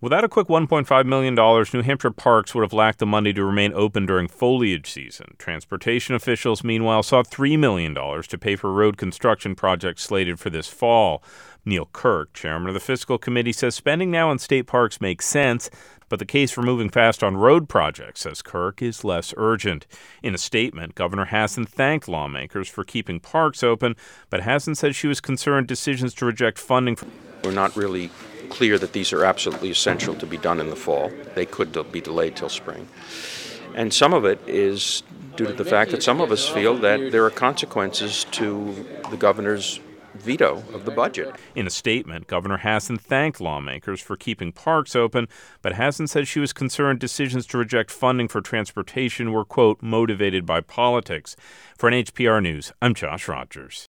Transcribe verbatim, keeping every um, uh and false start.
Without a quick one point five million dollars, New Hampshire parks would have lacked the money to remain open during foliage season. Transportation officials, meanwhile, sought three million dollars to pay for road construction projects slated for this fall. Neil Kirk, chairman of the Fiscal Committee, says spending now on state parks makes sense, but the case for moving fast on road projects, says Kirk, is less urgent. In a statement, Governor Hassan thanked lawmakers for keeping parks open, but Hassan said she was concerned decisions to reject funding. For- We're not really clear that these are absolutely essential to be done in the fall. They could be delayed till spring. And some of it is due to the fact that some of us feel that there are consequences to the governor's veto of the budget. In a statement, Governor Hassan thanked lawmakers for keeping parks open, but Hassan said she was concerned decisions to reject funding for transportation were, quote, motivated by politics. For N H P R News, I'm Josh Rogers.